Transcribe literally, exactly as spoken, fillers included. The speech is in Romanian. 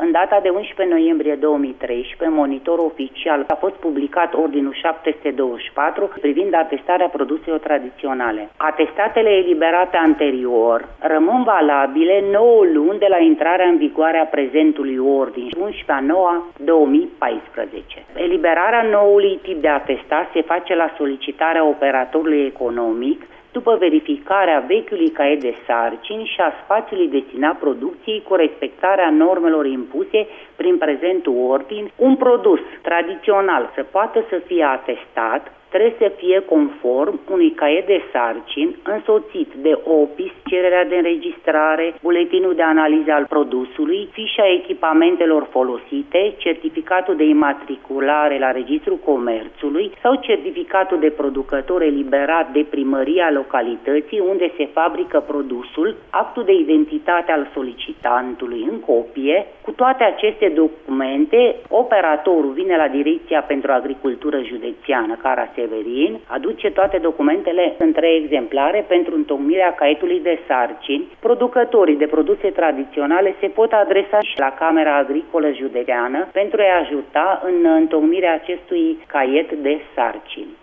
În data de unsprezece noiembrie două mii treisprezece, în Monitor Oficial a fost publicat Ordinul șapte sute douăzeci și patru privind atestarea produselor tradiționale. Atestatele eliberate anterior rămân valabile nouă luni de la intrarea în vigoare a prezentului ordin, unsprezece a noua două mii paisprezece. Eliberarea noului tip de atestat se face la solicitarea operatorului economic, după verificarea vechiului caiet de sarcini și a spațiului destinat producției cu respectarea normelor impuse prin prezentul ordin. Un produs tradițional să poată să fie atestat trebuie să fie conform unui caiet de sarcini însoțit de opis, cererea de înregistrare, buletinul de analiză al produsului, fișa echipamentelor folosite, certificatul de imatriculare la Registrul Comerțului sau certificatul de producător eliberat de primăria localității unde se fabrică produsul, actul de identitate al solicitantului în copie. Cu toate aceste documente, operatorul vine la Direcția pentru Agricultură Județeană, Cara Severin, aduce toate documentele în trei exemplare pentru întocmirea caietului de sarcini. Producătorii de produse tradiționale se pot adresa și la Camera Agricolă Județeană pentru a-i ajuta în întocmirea acestui caiet de sarcini.